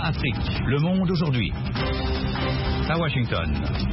Afrique, le monde aujourd'hui. À Washington.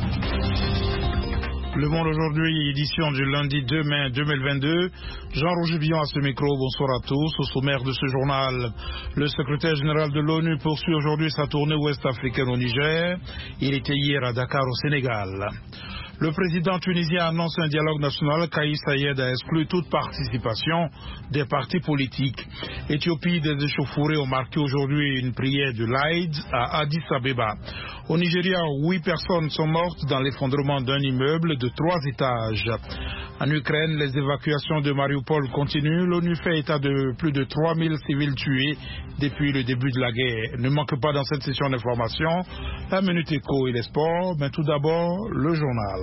Le Monde aujourd'hui, édition du lundi 2 mai 2022. Jean-Roger Villon à ce micro, bonsoir à tous. Au sommaire de ce journal, le secrétaire général de l'ONU poursuit aujourd'hui sa tournée ouest-africaine au Niger. Il était hier à Dakar au Sénégal. Le président tunisien annonce un dialogue national. Kais Saied a exclu toute participation des partis politiques. Éthiopie, des échauffourées ont marqué aujourd'hui une prière de l'Aïd à Addis Abeba. Au Nigeria, 8 personnes sont mortes dans l'effondrement d'un immeuble de 3 étages. En Ukraine, les évacuations de Mariupol continuent. L'ONU fait état de plus de 3000 civils tués depuis le début de la guerre. Ne manque pas dans cette session d'information la Minute Éco et les sports, mais tout d'abord le journal.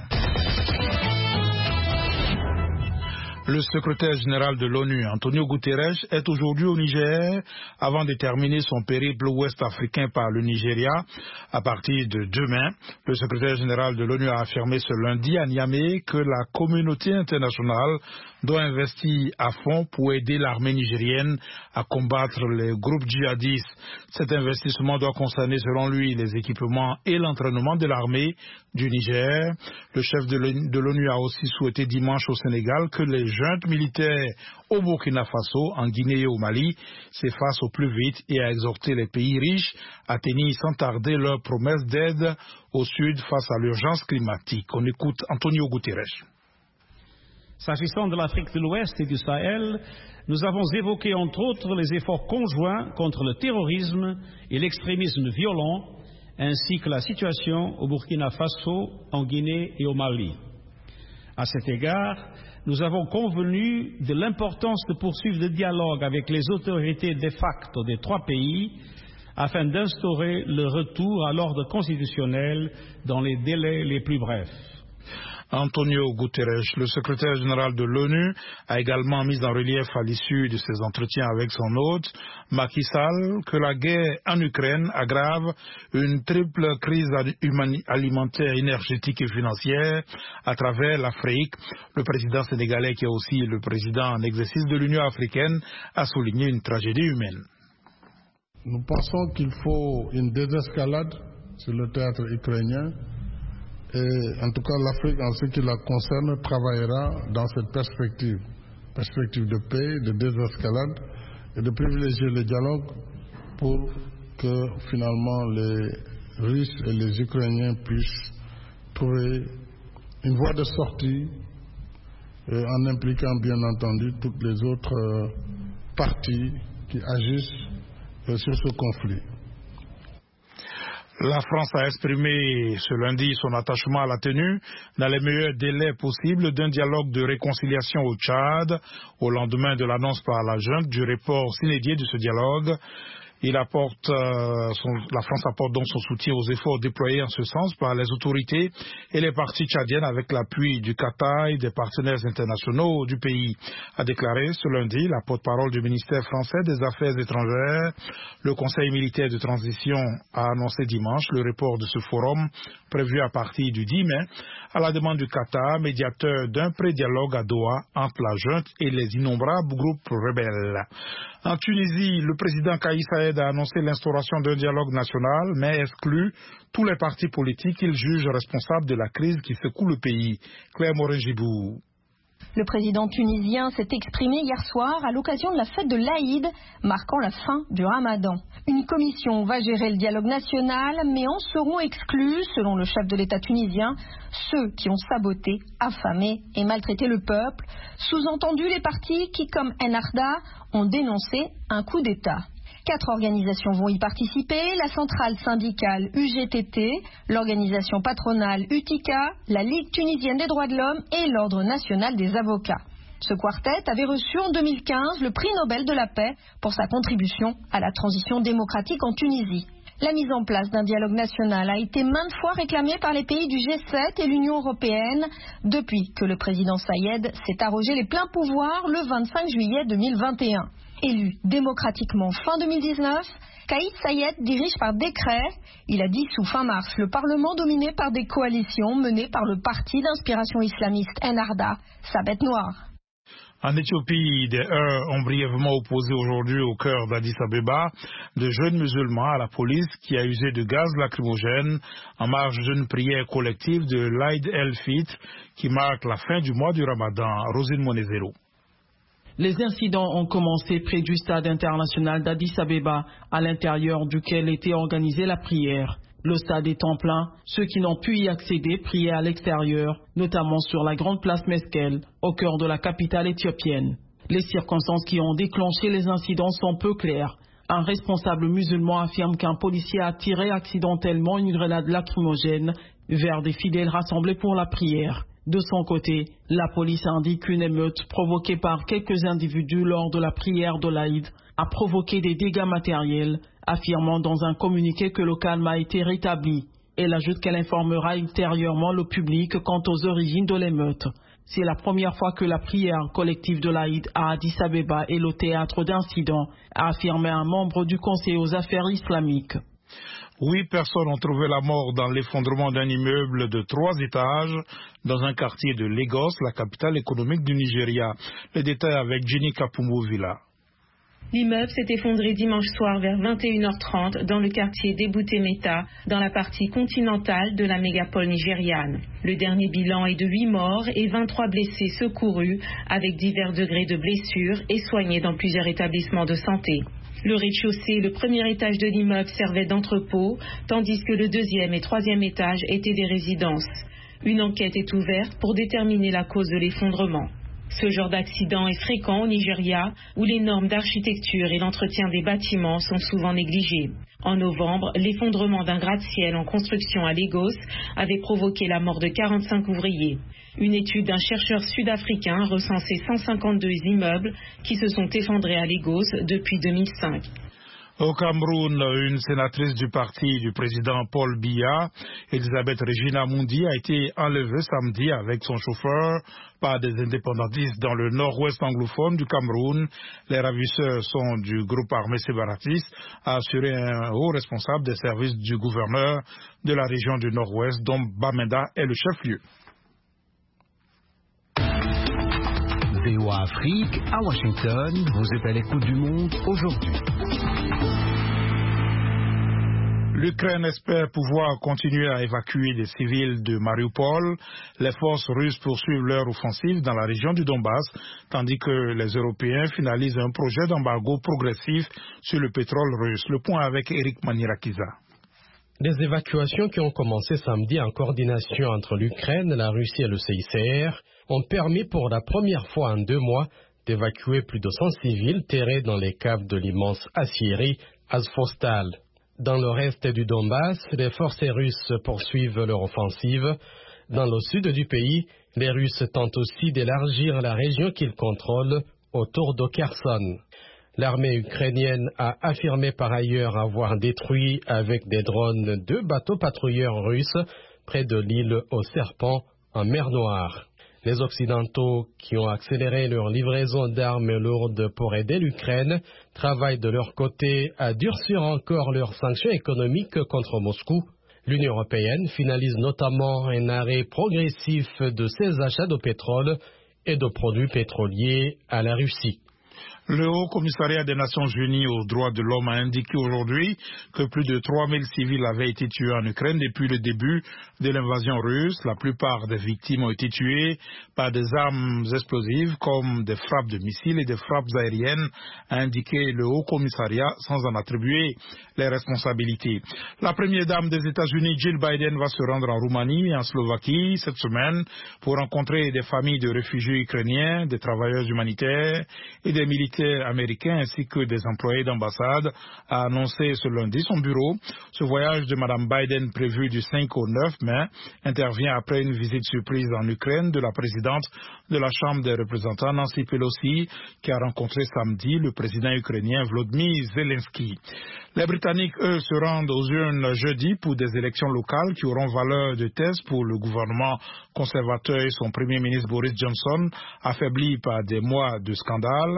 Le secrétaire général de l'ONU, Antonio Guterres, est aujourd'hui au Niger avant de terminer son périple ouest-africain par le Nigeria. À partir de demain, le secrétaire général de l'ONU a affirmé ce lundi à Niamey que la communauté internationale doit investir à fond pour aider l'armée nigérienne à combattre les groupes djihadistes. Cet investissement doit concerner, selon lui, les équipements et l'entraînement de l'armée du Niger. Le chef de l'ONU a aussi souhaité dimanche au Sénégal que les juntes militaires au Burkina Faso, en Guinée et au Mali s'effacent au plus vite et a exhorté les pays riches à tenir sans tarder leurs promesses d'aide au Sud face à l'urgence climatique. On écoute Antonio Guterres. S'agissant de l'Afrique de l'Ouest et du Sahel, nous avons évoqué entre autres les efforts conjoints contre le terrorisme et l'extrémisme violent, ainsi que la situation au Burkina Faso, en Guinée et au Mali. À cet égard, nous avons convenu de l'importance de poursuivre le dialogue avec les autorités de facto des 3 pays afin d'instaurer le retour à l'ordre constitutionnel dans les délais les plus brefs. Antonio Guterres, le secrétaire général de l'ONU, a également mis en relief à l'issue de ses entretiens avec son hôte, Macky Sall, que la guerre en Ukraine aggrave une triple crise alimentaire, énergétique et financière à travers l'Afrique. Le président sénégalais, qui est aussi le président en exercice de l'Union africaine, a souligné une tragédie humaine. Nous pensons qu'il faut une désescalade sur le théâtre ukrainien. Et en tout cas, l'Afrique, en ce qui la concerne, travaillera dans cette perspective de paix, de désescalade et de privilégier le dialogue pour que finalement les Russes et les Ukrainiens puissent trouver une voie de sortie en impliquant bien entendu toutes les autres parties qui agissent sur ce conflit. La France a exprimé ce lundi son attachement à la tenue, dans les meilleurs délais possibles, d'un dialogue de réconciliation au Tchad, au lendemain de l'annonce par la junte du report sine-die de ce dialogue. La France apporte donc son soutien aux efforts déployés en ce sens par les autorités et les parties tchadiennes avec l'appui du Qatar et des partenaires internationaux du pays, a déclaré ce lundi la porte-parole du ministère français des Affaires étrangères. Le Conseil militaire de transition a annoncé dimanche le report de ce forum prévu à partir du 10 mai à la demande du Qatar, médiateur d'un pré-dialogue à Doha entre la junte et les innombrables groupes rebelles. En Tunisie, le président Kais Saied a annoncé l'instauration d'un dialogue national, mais exclut tous les partis politiques qu'il juge responsables de la crise qui secoue le pays. Claire Morin-Gibou. Le président tunisien s'est exprimé hier soir à l'occasion de la fête de l'Aïd, marquant la fin du Ramadan. Une commission va gérer le dialogue national, mais en seront exclus, selon le chef de l'État tunisien, ceux qui ont saboté, affamé et maltraité le peuple, sous-entendu les partis qui, comme Ennahda, ont dénoncé un coup d'État. 4 organisations vont y participer, la centrale syndicale UGTT, l'organisation patronale UTICA, la Ligue tunisienne des droits de l'homme et l'Ordre national des avocats. Ce quartet avait reçu en 2015 le prix Nobel de la paix pour sa contribution à la transition démocratique en Tunisie. La mise en place d'un dialogue national a été maintes fois réclamée par les pays du G7 et l'Union européenne depuis que le président Saied s'est arrogé les pleins pouvoirs le 25 juillet 2021. Élu démocratiquement fin 2019, Kais Saied dirige par décret. Il a dissous fin mars le Parlement dominé par des coalitions menées par le parti d'inspiration islamiste Ennahda, sa bête noire. En Éthiopie, des heurts ont brièvement opposé aujourd'hui au cœur d'Addis Abeba de jeunes musulmans à la police qui a usé de gaz lacrymogène en marge d'une prière collective de l'Aïd el-Fitr qui marque la fin du mois du Ramadan. Rosine Monezero. Les incidents ont commencé près du stade international d'Addis Abeba, à l'intérieur duquel était organisée la prière. Le stade étant plein, ceux qui n'ont pu y accéder priaient à l'extérieur, notamment sur la grande place Meskel, au cœur de la capitale éthiopienne. Les circonstances qui ont déclenché les incidents sont peu claires. Un responsable musulman affirme qu'un policier a tiré accidentellement une grenade lacrymogène vers des fidèles rassemblés pour la prière. De son côté, la police indique qu'une émeute provoquée par quelques individus lors de la prière de l'Aïd a provoqué des dégâts matériels, affirmant dans un communiqué que le calme a été rétabli. Elle ajoute qu'elle informera ultérieurement le public quant aux origines de l'émeute. C'est la première fois que la prière collective de l'Aïd à Addis Abeba est le théâtre d'incidents, a affirmé un membre du Conseil aux affaires islamiques. 8 personnes ont trouvé la mort dans l'effondrement d'un immeuble de 3 étages dans un quartier de Lagos, la capitale économique du Nigeria. Les détails avec Jenny Kapumbo-Villa. L'immeuble s'est effondré dimanche soir vers 21h30 dans le quartier d'Ebute-Metta, dans la partie continentale de la mégapole nigériane. Le dernier bilan est de 8 morts et 23 blessés secourus avec divers degrés de blessures et soignés dans plusieurs établissements de santé. Le rez-de-chaussée et le premier étage de l'immeuble servaient d'entrepôt, tandis que le deuxième et troisième étage étaient des résidences. Une enquête est ouverte pour déterminer la cause de l'effondrement. Ce genre d'accident est fréquent au Nigeria, où les normes d'architecture et l'entretien des bâtiments sont souvent négligés. En novembre, l'effondrement d'un gratte-ciel en construction à Lagos avait provoqué la mort de 45 ouvriers. Une étude d'un chercheur sud-africain recensait 152 immeubles qui se sont effondrés à Lagos depuis 2005. Au Cameroun, une sénatrice du parti du président Paul Biya, Elisabeth Regina Mundi, a été enlevée samedi avec son chauffeur par des indépendantistes dans le nord-ouest anglophone du Cameroun. Les ravisseurs sont du groupe armé séparatiste, a assuré un haut responsable des services du gouverneur de la région du nord-ouest, dont Bamenda est le chef-lieu. VOA Afrique, à Washington, vous êtes à l'écoute du monde aujourd'hui. L'Ukraine espère pouvoir continuer à évacuer des civils de Mariupol. Les forces russes poursuivent leur offensive dans la région du Donbass, tandis que les Européens finalisent un projet d'embargo progressif sur le pétrole russe. Le point avec Eric Manirakiza. Des évacuations qui ont commencé samedi en coordination entre l'Ukraine, la Russie et le CICR ont permis pour la première fois en 2 mois d'évacuer plus de 100 civils terrés dans les caves de l'immense aciérie Azovstal. Dans le reste du Donbass, les forces russes poursuivent leur offensive. Dans le sud du pays, les Russes tentent aussi d'élargir la région qu'ils contrôlent autour de Kherson. L'armée ukrainienne a affirmé par ailleurs avoir détruit avec des drones 2 bateaux patrouilleurs russes près de l'île aux Serpents en mer Noire. Les Occidentaux, qui ont accéléré leur livraison d'armes lourdes pour aider l'Ukraine, travaillent de leur côté à durcir encore leurs sanctions économiques contre Moscou. L'Union européenne finalise notamment un arrêt progressif de ses achats de pétrole et de produits pétroliers à la Russie. Le Haut Commissariat des Nations Unies aux droits de l'homme a indiqué aujourd'hui que plus de 3000 civils avaient été tués en Ukraine depuis le début de l'invasion russe. La plupart des victimes ont été tuées par des armes explosives comme des frappes de missiles et des frappes aériennes, a indiqué le Haut Commissariat sans en attribuer les responsabilités. La première dame des États-Unis, Jill Biden, va se rendre en Roumanie et en Slovaquie cette semaine pour rencontrer des familles de réfugiés ukrainiens, des travailleurs humanitaires et des militaires américains ainsi que des employés d'ambassade, a annoncé ce lundi son bureau. Ce voyage de Mme Biden, prévu du 5 au 9 mai, intervient après une visite surprise en Ukraine de la présidente de la Chambre des représentants, Nancy Pelosi, qui a rencontré samedi le président ukrainien Volodymyr Zelensky. Les Britanniques, eux, se rendent aux urnes jeudi pour des élections locales qui auront valeur de test pour le gouvernement conservateur et son premier ministre Boris Johnson, affaibli par des mois de scandale.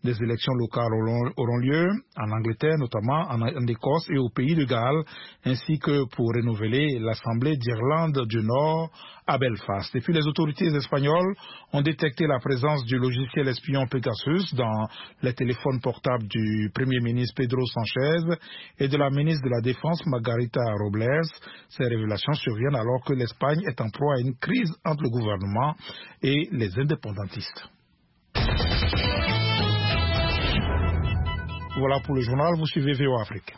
Des élections locales auront lieu en Angleterre, notamment en Écosse et au Pays de Galles, ainsi que pour renouveler l'Assemblée d'Irlande du Nord à Belfast. Et puis les autorités espagnoles ont détecté la présence du logiciel espion Pegasus dans les téléphones portables du Premier ministre Pedro Sánchez et de la ministre de la Défense Margarita Robles. Ces révélations surviennent alors que l'Espagne est en proie à une crise entre le gouvernement et les indépendantistes. Voilà pour le journal, vous suivez VOA Afrique.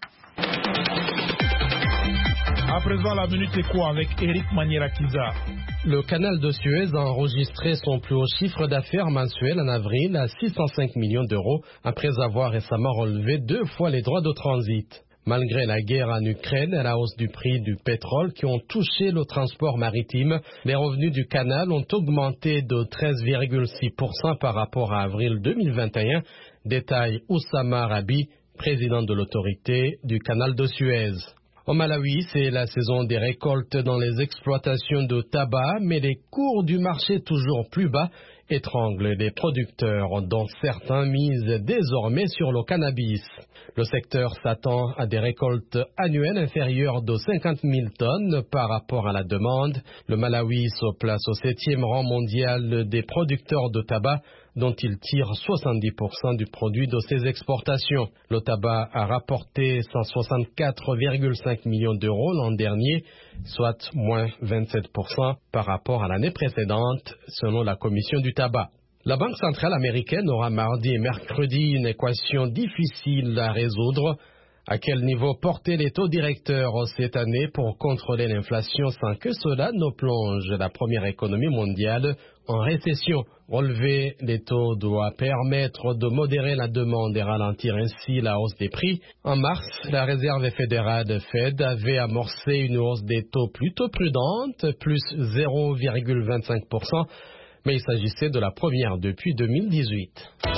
À présent, la Minute Éco avec Eric Maniera-Kiza. Le canal de Suez a enregistré son plus haut chiffre d'affaires mensuel en avril à 605 millions d'euros après avoir récemment relevé 2 fois les droits de transit. Malgré la guerre en Ukraine et la hausse du prix du pétrole qui ont touché le transport maritime, les revenus du canal ont augmenté de 13,6% par rapport à avril 2021, détaille Oussama Rabi, président de l'autorité du canal de Suez. Au Malawi, c'est la saison des récoltes dans les exploitations de tabac, mais les cours du marché toujours plus bas étranglent les producteurs, dont certains misent désormais sur le cannabis. Le secteur s'attend à des récoltes annuelles inférieures de 50 000 tonnes par rapport à la demande. Le Malawi se place au 7e rang mondial des producteurs de tabac, dont il tire 70% du produit de ses exportations. Le tabac a rapporté 164,5 millions d'euros l'an dernier, soit moins 27% par rapport à l'année précédente, selon la Commission du tabac. La Banque centrale américaine aura mardi et mercredi une équation difficile à résoudre. À quel niveau porter les taux directeurs cette année pour contrôler l'inflation sans que cela ne plonge la première économie mondiale en récession? Relever les taux doit permettre de modérer la demande et ralentir ainsi la hausse des prix. En mars, la Réserve fédérale Fed avait amorcé une hausse des taux plutôt prudente, plus 0,25%, mais il s'agissait de la première depuis 2018.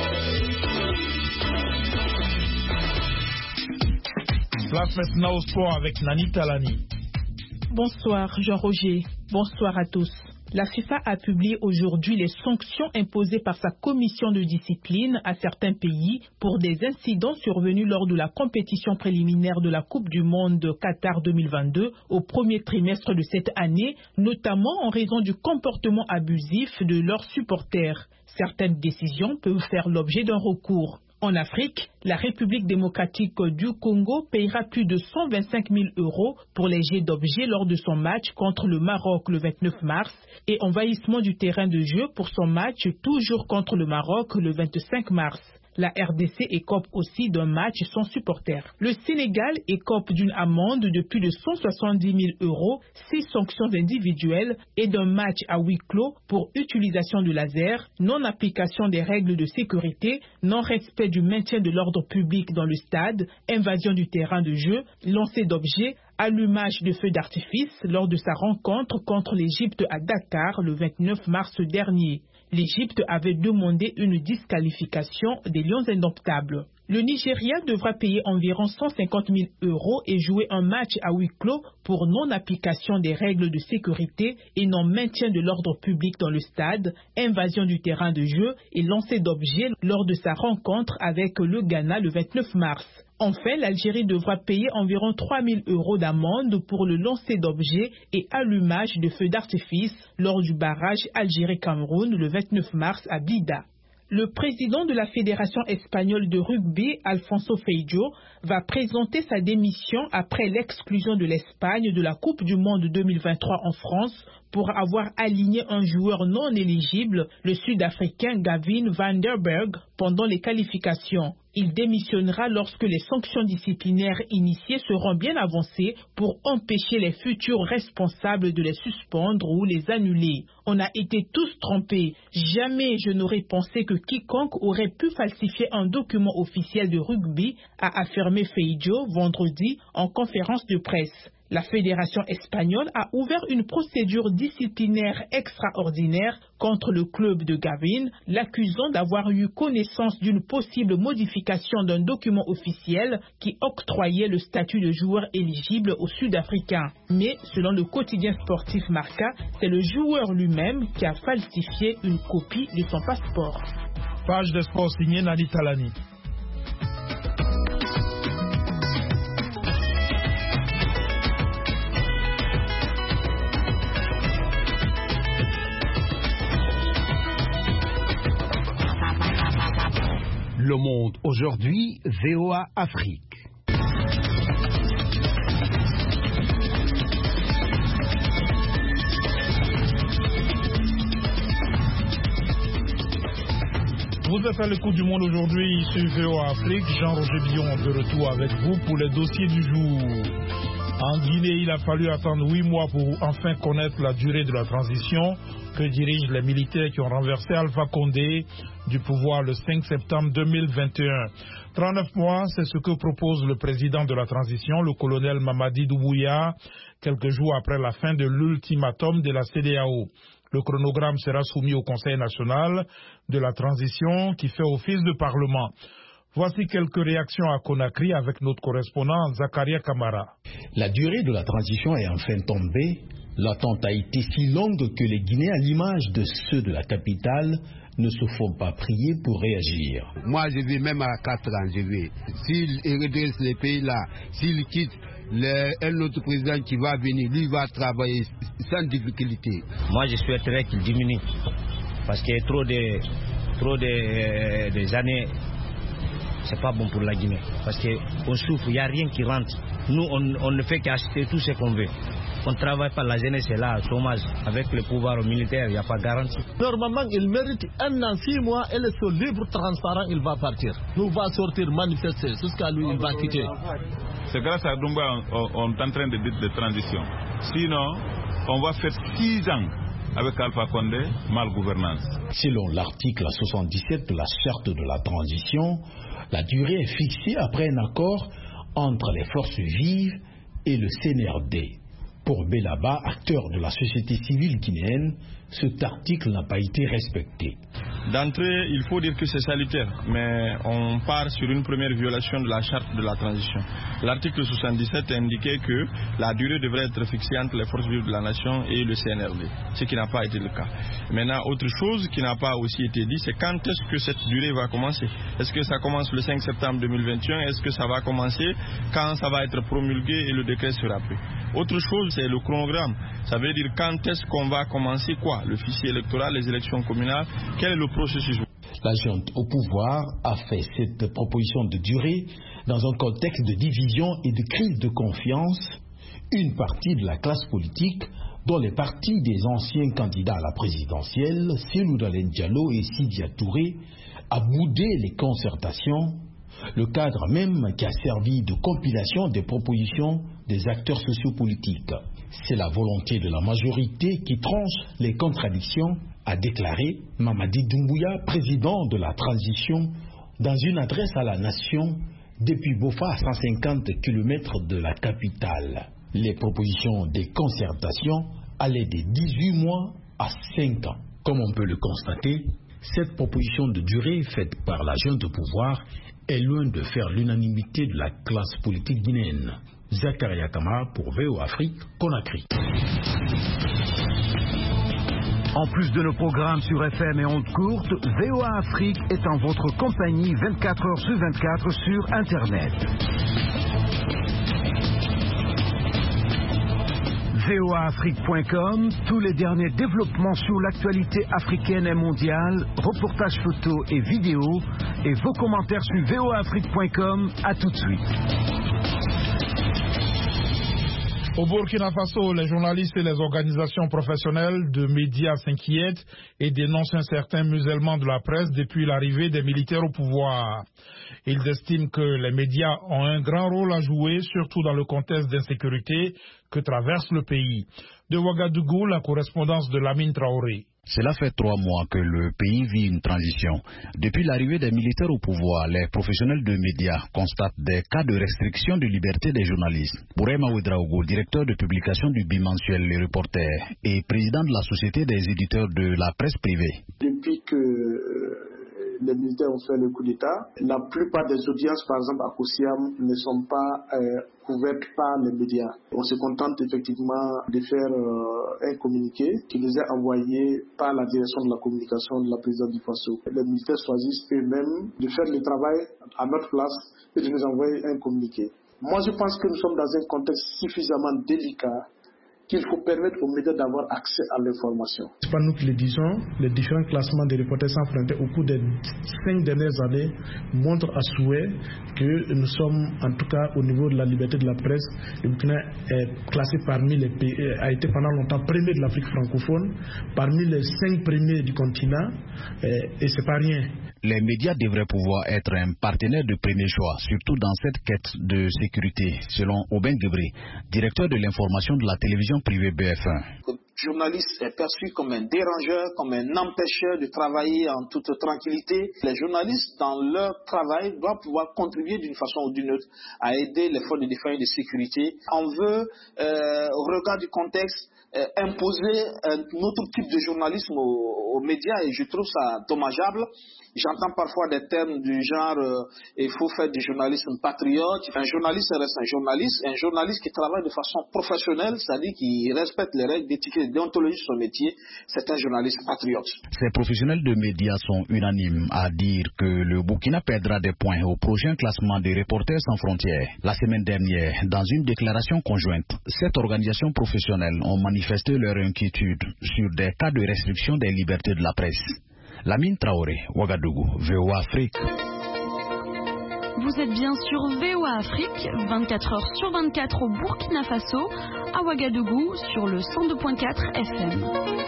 Place maintenant au sport avec Nani Talani. Bonsoir Jean-Roger, bonsoir à tous. La FIFA a publié aujourd'hui les sanctions imposées par sa commission de discipline à certains pays pour des incidents survenus lors de la compétition préliminaire de la Coupe du Monde de Qatar 2022 au premier trimestre de cette année, notamment en raison du comportement abusif de leurs supporters. Certaines décisions peuvent faire l'objet d'un recours. En Afrique, la République démocratique du Congo paiera plus de 125 000 € pour les jets d'objets lors de son match contre le Maroc le 29 mars et envahissement du terrain de jeu pour son match toujours contre le Maroc le 25 mars. La RDC écope aussi d'un match sans supporters. Le Sénégal écope d'une amende de plus de 170 000 €, 6 sanctions individuelles et d'un match à huis clos pour utilisation de laser, non-application des règles de sécurité, non-respect du maintien de l'ordre public dans le stade, invasion du terrain de jeu, lancer d'objets, allumage de feux d'artifice lors de sa rencontre contre l'Égypte à Dakar le 29 mars dernier. L'Égypte avait demandé une disqualification des Lions indomptables. Le Nigeria devra payer environ 150 000 € et jouer un match à huis clos pour non-application des règles de sécurité et non-maintien de l'ordre public dans le stade, invasion du terrain de jeu et lancer d'objets lors de sa rencontre avec le Ghana le 29 mars. Enfin, l'Algérie devra payer environ 3 000 € d'amende pour le lancer d'objets et allumage de feux d'artifice lors du barrage Algérie-Cameroun le 29 mars à Blida. Le président de la Fédération espagnole de rugby, Alfonso Feijóo, va présenter sa démission après l'exclusion de l'Espagne de la Coupe du Monde 2023 en France pour avoir aligné un joueur non éligible, le Sud-Africain Gavin van der Berg, pendant les qualifications. Il démissionnera lorsque les sanctions disciplinaires initiées seront bien avancées pour empêcher les futurs responsables de les suspendre ou les annuler. On a été tous trompés. Jamais je n'aurais pensé que quiconque aurait pu falsifier un document officiel de rugby, a affirmé Feijóo vendredi en conférence de presse. La Fédération espagnole a ouvert une procédure disciplinaire extraordinaire contre le club de Gavin, l'accusant d'avoir eu connaissance d'une possible modification d'un document officiel qui octroyait le statut de joueur éligible aux Sud-Africains. Mais, selon le quotidien sportif Marca, c'est le joueur lui-même qui a falsifié une copie de son passeport. Page des sports signée Nani Talani. Le Monde aujourd'hui, VOA Afrique. Vous êtes à l'écoute du Monde aujourd'hui sur VOA Afrique. Jean-Roger Billon de retour avec vous pour les dossiers du jour. En Guinée, il a fallu attendre 8 mois pour enfin connaître la durée de la transition que dirigent les militaires qui ont renversé Alpha Condé du pouvoir le 5 septembre 2021. 39 mois, c'est ce que propose le président de la transition, le colonel Mamadi Doumbouya, quelques jours après la fin de l'ultimatum de la CEDEAO. Le chronogramme sera soumis au Conseil national de la transition qui fait office de Parlement. Voici quelques réactions à Conakry avec notre correspondant Zakaria Kamara. La durée de la transition est enfin tombée. L'attente a été si longue que les Guinéens, à l'image de ceux de la capitale, ne se font pas prier pour réagir. Moi, je vais même à 4 ans, je vais. S'il redresse les pays-là, s'il quitte un autre président qui va venir, lui va travailler sans difficulté. Moi, je souhaiterais qu'il diminue. Parce qu'il y a trop de années, c'est pas bon pour la Guinée. Parce qu'on souffre, il n'y a rien qui rentre. Nous, on ne fait qu'acheter tout ce qu'on veut. On ne travaille pas, la jeunesse est là, chômage. Avec le pouvoir militaire, il n'y a pas de garantie. Normalement, il mérite 1 an, 6 mois, et le sol libre, transparent, il va partir. Nous va sortir, manifester, jusqu'à lui, il va quitter. C'est grâce à Doumbouya on est en train de dire de transition. Sinon, on va faire 6 ans avec Alpha Condé, malgouvernance. Selon l'article 77 de la charte de la transition, la durée est fixée après un accord entre les forces vives et le CNRD. Pour Belaba, acteur de la société civile guinéenne, cet article n'a pas été respecté. D'entrée, il faut dire que c'est salutaire, mais on part sur une première violation de la charte de la transition. L'article 77 indiquait que la durée devrait être fixée entre les forces vives de la nation et le CNRD, ce qui n'a pas été le cas. Maintenant, autre chose qui n'a pas aussi été dit, c'est quand est-ce que cette durée va commencer. Est-ce que ça commence le 5 septembre 2021? Est-ce que ça va commencer quand ça va être promulgué et le décret sera pris? Autre chose, c'est le chronogramme. Ça veut dire quand est-ce qu'on va commencer quoi? Le fichier électoral, les élections communales, quel est le processus? La junte au pouvoir a fait cette proposition de durée dans un contexte de division et de crise de confiance. Une partie de la classe politique, dont les partis des anciens candidats à la présidentielle, Cellou Dalein Diallo et Sidya Touré, a boudé les concertations, le cadre même qui a servi de compilation des propositions des acteurs sociopolitiques. C'est la volonté de la majorité qui tranche les contradictions, a déclaré Mamadi Doumbouya, président de la transition, dans une adresse à la nation depuis Bofa, à 150 km de la capitale. Les propositions des concertations allaient de 18 mois à 5 ans. Comme on peut le constater, cette proposition de durée faite par la junte au pouvoir est loin de faire l'unanimité de la classe politique guinéenne. Zakaria Kamara pour VOA Afrique, Conakry. En plus de nos programmes sur FM et ondes courtes, VOA Afrique est en votre compagnie 24 heures sur 24 sur Internet. voaafrique.com, tous les derniers développements sur l'actualité africaine et mondiale, reportages photos et vidéos, et vos commentaires sur voaafrique.com. À tout de suite. Au Burkina Faso, les journalistes et les organisations professionnelles de médias s'inquiètent et dénoncent un certain musellement de la presse depuis l'arrivée des militaires au pouvoir. Ils estiment que les médias ont un grand rôle à jouer, surtout dans le contexte d'insécurité que traverse le pays. De Ouagadougou, la correspondance de Lamine Traoré. Cela fait 3 mois que le pays vit une transition. Depuis l'arrivée des militaires au pouvoir, les professionnels de médias constatent des cas de restriction de liberté des journalistes. Bourema Ouedraogo, directeur de publication du bimensuel Les Reporters et président de la Société des éditeurs de la presse privée. Depuis que les militaires ont fait le coup d'État. La plupart des audiences, par exemple à Koussiam, ne sont pas couvertes par les médias. On se contente effectivement de faire un communiqué qui nous est envoyé par la direction de la communication de la présidente du Faso. Les militaires choisissent eux-mêmes de faire le travail à notre place et de nous envoyer un communiqué. Moi, je pense que nous sommes dans un contexte suffisamment délicat qu'il faut permettre aux médias d'avoir accès à l'information. C'est pas nous qui le disons, les différents classements des Reporters sans frontières au cours des 5 dernières années montrent à souhait que nous sommes, en tout cas au niveau de la liberté de la presse, le Burkina est classé parmi les pays, a été pendant longtemps premier de l'Afrique francophone, parmi les 5 premiers du continent, et c'est pas rien. Les médias devraient pouvoir être un partenaire de premier choix, surtout dans cette quête de sécurité, selon Aubin Guébré, directeur de l'information de la télévision privée BF1. Le journaliste est perçu comme un dérangeur, comme un empêcheur de travailler en toute tranquillité. Les journalistes, dans leur travail, doivent pouvoir contribuer d'une façon ou d'une autre à aider les forces de défense et de sécurité. On veut, au regard du contexte, imposer un autre type de journalisme aux médias et je trouve ça dommageable. J'entends parfois des termes du genre il faut faire du journalisme patriote. Un journaliste reste un journaliste qui travaille de façon professionnelle, c'est-à-dire qui respecte les règles d'éthique et de déontologie de son métier, c'est un journaliste patriote. Ces professionnels de médias sont unanimes à dire que le Burkina perdra des points au prochain classement des Reporters sans frontières. La semaine dernière, dans une déclaration conjointe, 7 organisations professionnelles ont manifesté leur inquiétude sur des cas de restriction des libertés de la presse. Lamine Traoré, Ouagadougou, VOA Afrique. Vous êtes bien sur VOA Afrique, 24 heures sur 24 au Burkina Faso, à Ouagadougou, sur le 102.4 FM.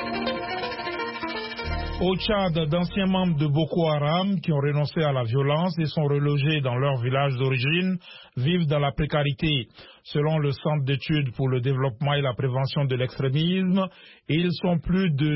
Au Tchad, d'anciens membres de Boko Haram qui ont renoncé à la violence et sont relogés dans leur village d'origine vivent dans la précarité. Selon le Centre d'études pour le développement et la prévention de l'extrémisme, ils sont plus de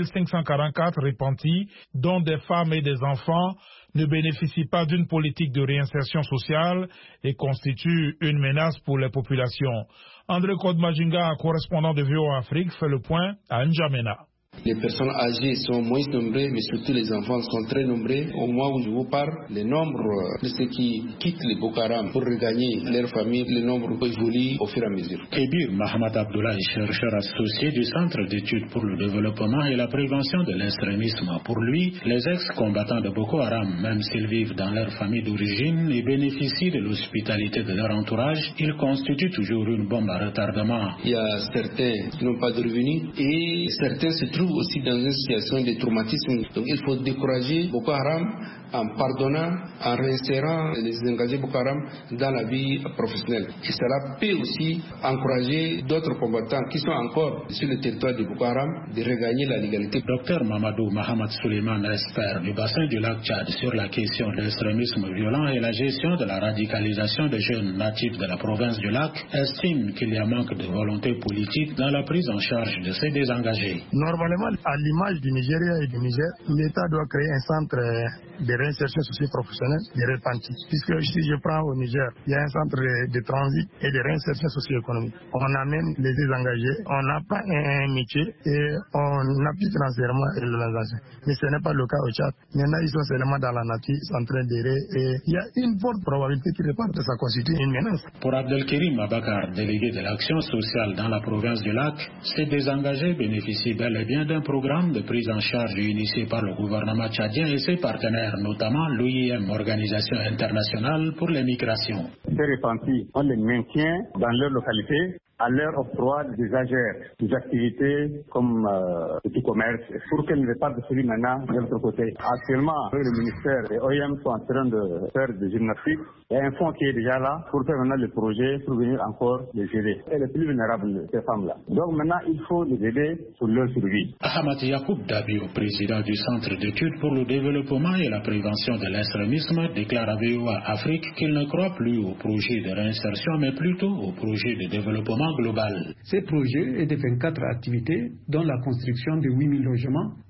2544 repentis, dont des femmes et des enfants, ne bénéficient pas d'une politique de réinsertion sociale et constituent une menace pour les populations. André Kodmajinga, correspondant de VOA Afrique, fait le point à N'Djamena. Les personnes âgées sont moins nombreuses, mais surtout les enfants sont très nombreux. Au mois où je vous parle, le nombre de ceux qui quittent les Boko Haram pour regagner leur famille, le nombre évolue au fur et à mesure. Kébir Mohamed Abdoulaye, chercheur associé du Centre d'études pour le développement et la prévention de l'extrémisme. Pour lui, les ex-combattants de Boko Haram, même s'ils vivent dans leur famille d'origine et bénéficient de l'hospitalité de leur entourage, ils constituent toujours une bombe à retardement. Il y a certains qui n'ont pas de revenus et certains se trouvent aussi dans une situation de traumatisme. Donc il faut décourager Boko Haram en pardonnant, en réinsérant les engagés Boko Haram dans la vie professionnelle. Et cela peut aussi encourager d'autres combattants qui sont encore sur le territoire de Boko Haram de regagner la légalité. Docteur Mamadou Mohamed Suleiman, expert du bassin du lac Tchad sur la question de l'extrémisme violent et la gestion de la radicalisation des jeunes natifs de la province du lac, estime qu'il y a manque de volonté politique dans la prise en charge de ces désengagés. Normalement, à l'image du Nigeria et du Niger, l'État doit créer un centre de réinsertion socio-professionnelle des repentis. Puisque si je prends au Niger, il y a un centre de transit et de réinsertion socio-économique. On amène les désengagés, on n'a pas un métier et on appuie financièrement les engagés. Mais ce n'est pas le cas au Tchad. Maintenant, ils sont seulement dans la nature, ils sont en train d'errer et il y a une forte probabilité qu'ils repartent, ça constitue une menace. Pour Abdelkerim Abakar, délégué de l'action sociale dans la province du lac, ces désengagés bénéficient bel et bien d'un programme de prise en charge initié par le gouvernement tchadien et ses partenaires, notamment l'OIM, Organisation internationale pour les migrations. Ces repentis, on les maintient dans leur localité à leur octroi des agères, des activités comme du commerce, pour qu'elles ne repartent de celui maintenant de l'autre côté. Actuellement, le ministère et l'OIM sont en train de faire des gymnastiques. Il y a un fonds qui est déjà là pour faire maintenant le projet, pour venir encore les aider. Et les plus vulnérables, ces femmes-là. Donc maintenant, il faut les aider sur leur survie. Ahmad Yacoub Dabio, président du Centre d'études pour le développement et la prévention de l'extrémisme, déclare à VOA Afrique qu'il ne croit plus au projet de réinsertion, mais plutôt au projet de développement global. Ces projets et de 24 activités, dont la construction de 8000 logements,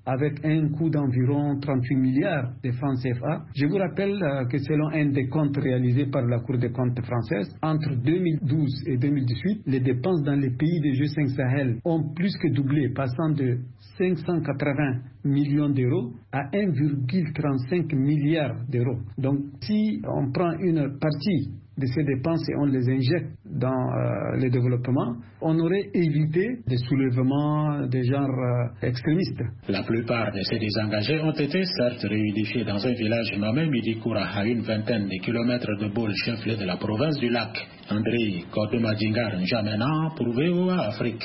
avec un coût d'environ 38 milliards de francs CFA. Je vous rappelle que selon un décompte réalisé par la Cour des comptes française, entre 2012 et 2018, les dépenses dans les pays du G5 Sahel ont plus que doublé, passant de 580 millions d'euros à 1,35 milliard d'euros. Donc si on prend une partie de ces dépenses et on les injecte dans le développement, on aurait évité des soulèvements de genre extrémistes. La plupart de ces désengagés ont été certes réunifiés dans un village nommé Midikoura, à une vingtaine de kilomètres de Bole, chef-lieu de la province du Lac. André Kodemadingar N'Djamena pour VOA Afrique.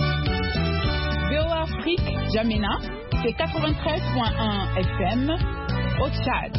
VOA Afrique, N'Djamena, c'est 93.1 FM au Tchad.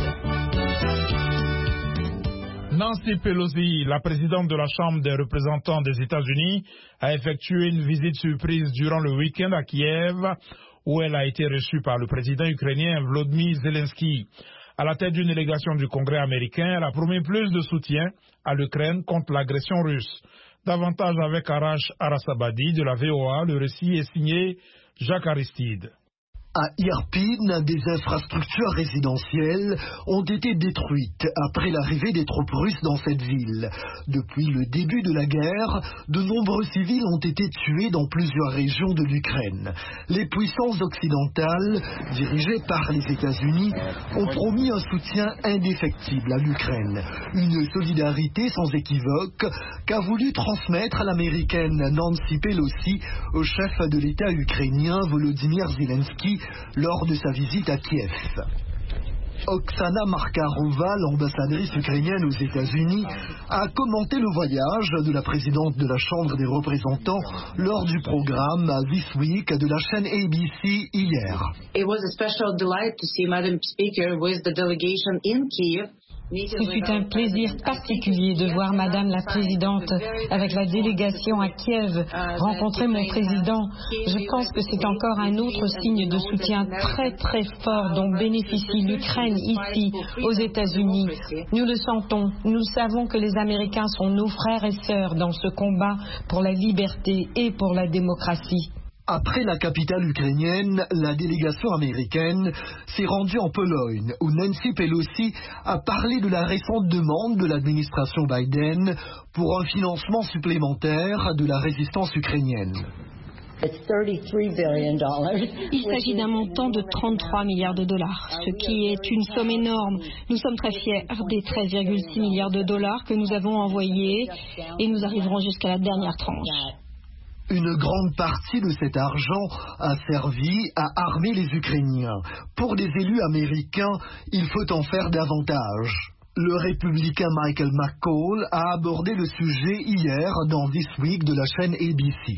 Nancy Pelosi, la présidente de la Chambre des représentants des États-Unis, a effectué une visite surprise durant le week-end à Kiev, où elle a été reçue par le président ukrainien Volodymyr Zelensky. À la tête d'une délégation du Congrès américain, elle a promis plus de soutien à l'Ukraine contre l'agression russe. Davantage avec Arash Arasabadi de la VOA, le récit est signé Jacques Aristide. À Irpin, des infrastructures résidentielles ont été détruites après l'arrivée des troupes russes dans cette ville. Depuis le début de la guerre, de nombreux civils ont été tués dans plusieurs régions de l'Ukraine. Les puissances occidentales, dirigées par les États-Unis, ont promis un soutien indéfectible à l'Ukraine. Une solidarité sans équivoque qu'a voulu transmettre l'américaine Nancy Pelosi au chef de l'État ukrainien Volodymyr Zelensky lors de sa visite à Kiev. Oksana Markarova, l'ambassadrice ukrainienne aux États-Unis, a commenté le voyage de la présidente de la Chambre des représentants lors du programme This Week de la chaîne ABC hier. It was a special delight to see Madam Speaker with the delegation in Kiev. Ce fut un plaisir particulier de voir Madame la Présidente avec la délégation à Kiev rencontrer mon président. Je pense que c'est encore un autre signe de soutien très très fort dont bénéficie l'Ukraine ici aux États-Unis. Nous le sentons, nous savons que les Américains sont nos frères et sœurs dans ce combat pour la liberté et pour la démocratie. Après la capitale ukrainienne, la délégation américaine s'est rendue en Pologne, où Nancy Pelosi a parlé de la récente demande de l'administration Biden pour un financement supplémentaire de la résistance ukrainienne. Il s'agit d'un montant de 33 milliards de dollars, ce qui est une somme énorme. Nous sommes très fiers des 13,6 milliards de dollars que nous avons envoyés et nous arriverons jusqu'à la dernière tranche. Une grande partie de cet argent a servi à armer les Ukrainiens. Pour les élus américains, il faut en faire davantage. Le républicain Michael McCall a abordé le sujet hier dans This Week de la chaîne ABC.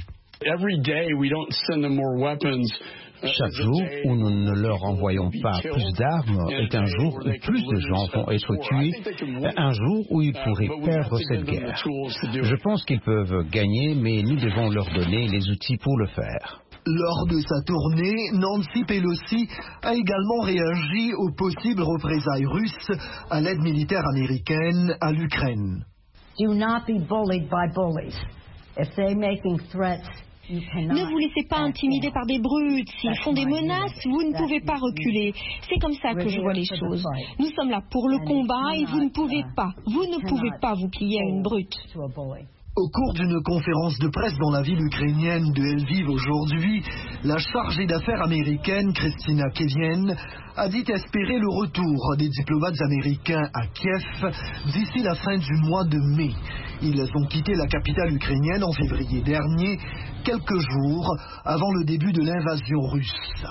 Chaque jour où nous ne leur envoyons pas plus d'armes est un jour où plus de gens vont être tués, un jour où ils pourraient perdre cette guerre. Je pense qu'ils peuvent gagner, mais nous devons leur donner les outils pour le faire. Lors de sa tournée, Nancy Pelosi a également réagi aux possibles représailles russes à l'aide militaire américaine à l'Ukraine. Do not be bullied by bullies. If they're making threats, ne vous laissez pas intimider par des brutes. S'ils font des menaces, vous ne pouvez pas reculer. C'est comme ça que je vois les choses. Nous sommes là pour le combat et vous ne pouvez pas vous plier à une brute. Au cours d'une conférence de presse dans la ville ukrainienne de Lviv aujourd'hui, la chargée d'affaires américaine Christina Kevien a dit espérer le retour des diplomates américains à Kiev d'ici la fin du mois de mai. Ils ont quitté la capitale ukrainienne en février dernier, quelques jours avant le début de l'invasion russe.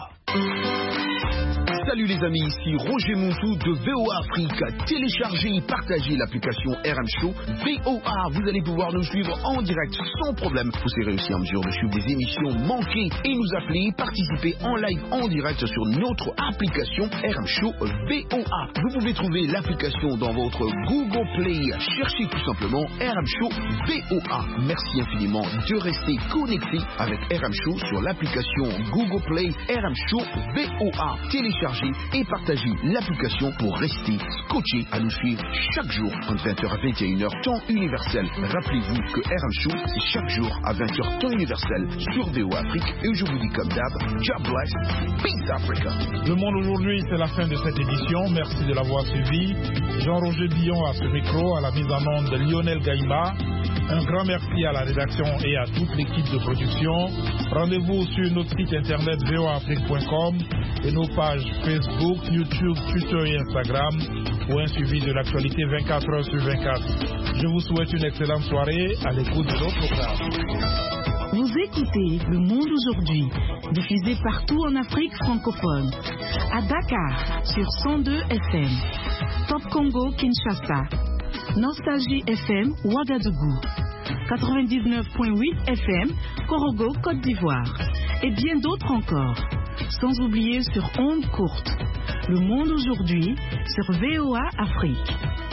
Salut les amis, ici Roger Montou de VOA Afrique. Téléchargez et partagez l'application RM Show VOA. Vous allez pouvoir nous suivre en direct sans problème. Vous serez aussi en mesure de suivre des émissions manquées et nous appeler, participer en live en direct sur notre application RM Show VOA. Vous pouvez trouver l'application dans votre Google Play. Cherchez tout simplement RM Show VOA. Merci infiniment de rester connecté avec RM Show sur l'application Google Play RM Show VOA. Téléchargez téléchargez et partagez l'application pour rester scotché à nous suivre chaque jour entre 20h à 21h, temps universel. Rappelez-vous que RM Show, c'est chaque jour à 20h, temps universel sur VOA Afrique. Et je vous dis comme d'hab, God bless, Peace Africa. Le monde aujourd'hui, c'est la fin de cette édition. Merci de l'avoir suivi. Jean-Roger Billon à ce micro, à la mise en onde de Lionel Gaïma. Un grand merci à la rédaction et à toute l'équipe de production. Rendez-vous sur notre site internet voaafrique.com et nos pages Facebook, YouTube, Twitter et Instagram pour un suivi de l'actualité 24 heures sur 24. Je vous souhaite une excellente soirée à l'écoute de notre programme. Vous écoutez Le Monde aujourd'hui, diffusé partout en Afrique francophone. À Dakar, sur 102 FM. Top Congo, Kinshasa. Nostalgie FM, Ouagadougou. 99.8 FM, Korogo, Côte d'Ivoire. Et bien d'autres encore. Sans oublier sur ondes courtes. Le Monde aujourd'hui sur VOA Afrique.